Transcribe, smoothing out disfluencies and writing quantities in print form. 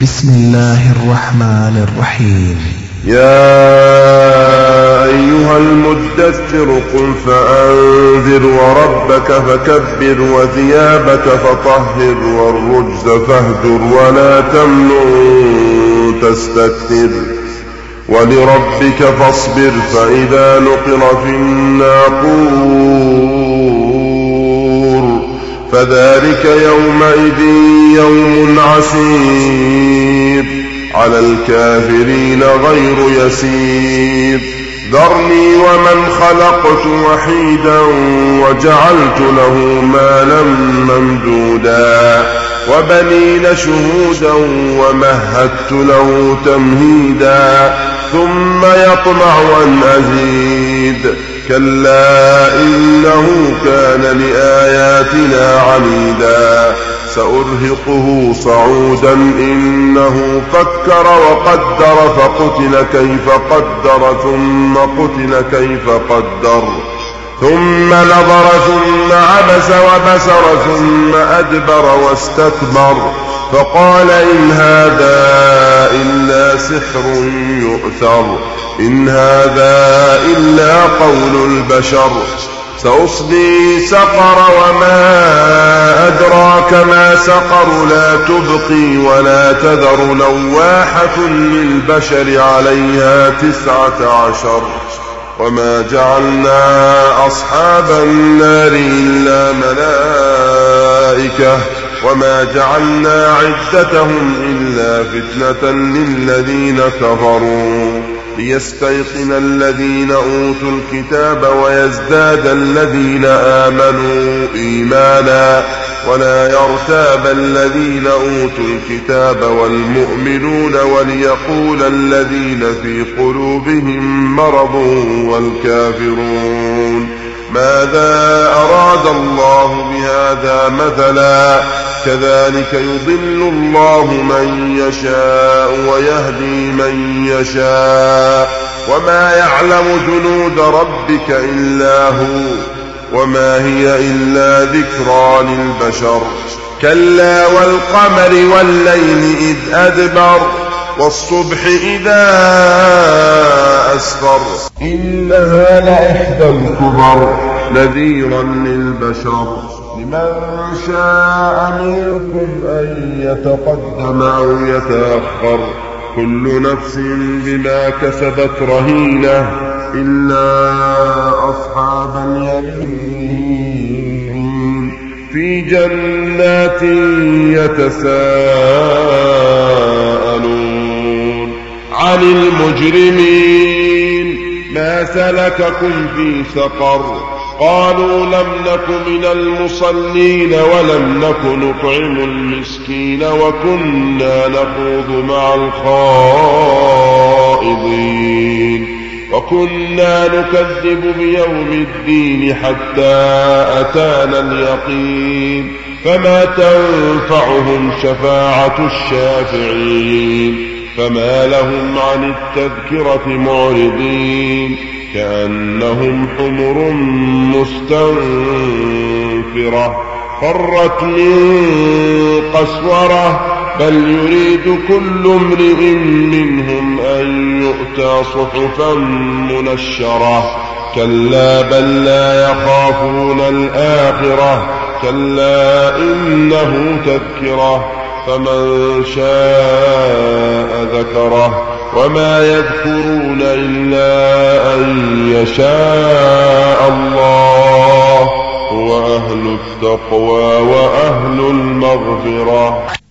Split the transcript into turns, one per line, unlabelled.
بسم الله الرحمن الرحيم.
يا أيها المدثر قم فأنذر وربك فكبر وثيابك فطهر والرجز فاهجر ولا تمنن تستكثر ولربك فاصبر فإذا نقر في الناقور فذلك يومئذ يوم عسير على الكافرين غير يسير. ذرني ومن خلقت وحيدا وجعلت له مالا ممدودا وبنين شهودا ومهدت له تمهيدا ثم يطمع أن أزيد كلا إنه كان لآياتنا عنيدا سأرهقه صعودا إنه فكر وقدر فقتل كيف قدر ثم قتل كيف قدر ثم نظر ثم عبس وبسر ثم أدبر واستكبر فقال إن هذا إلا سحر يؤثر إن هذا إلا قول البشر سأصلي سقر وما أدراك ما سقر لا تبقي ولا تذر لواحة للبشر عليها 19 وما جعلنا أصحاب النار إلا ملائكة وما جعلنا عدتهم إلا فتنة للذين كفروا ليستيقن الذين أوتوا الكتاب ويزداد الذين آمنوا إيمانا ولا يرتاب الذين أوتوا الكتاب والمؤمنون وليقول الذين في قلوبهم مرض والكافرون ماذا أراد الله بهذا مثلا كذلك يضل الله من يشاء ويهدي من يشاء وما يعلم جنود ربك إلا هو وما هي إلا ذكرى للبشر كلا والقمر والليل إذ أدبر والصبح إذا أسفر إنها لإحدى الكبر نذيرا للبشر لمن شاء منكم أن يتقدم أو يتأخر كل نفس بما كسبت رهينة إلا أصحاب اليمين في جنات يتساءلون عن المجرمين ما سلككم في سقر قالوا لم نك من المصلين ولم نك نطعم المسكين وكنا نخوض مع الخائضين وكنا نكذب بيوم الدين حتى أتانا اليقين فما تنفعهم شفاعة الشافعين فما لهم عن التذكرة معرضين كأنهم حمر مستنفرة فرت من قسورة بل يريد كل امرئ منهم أن يؤتى صحفا منشرة كلا بل لا يخافون الآخرة كلا إنه تذكرة فمن شاء ذكره وما يذكرون إلا أن يشاء الله هو أهل التقوى وأهل المغفرة.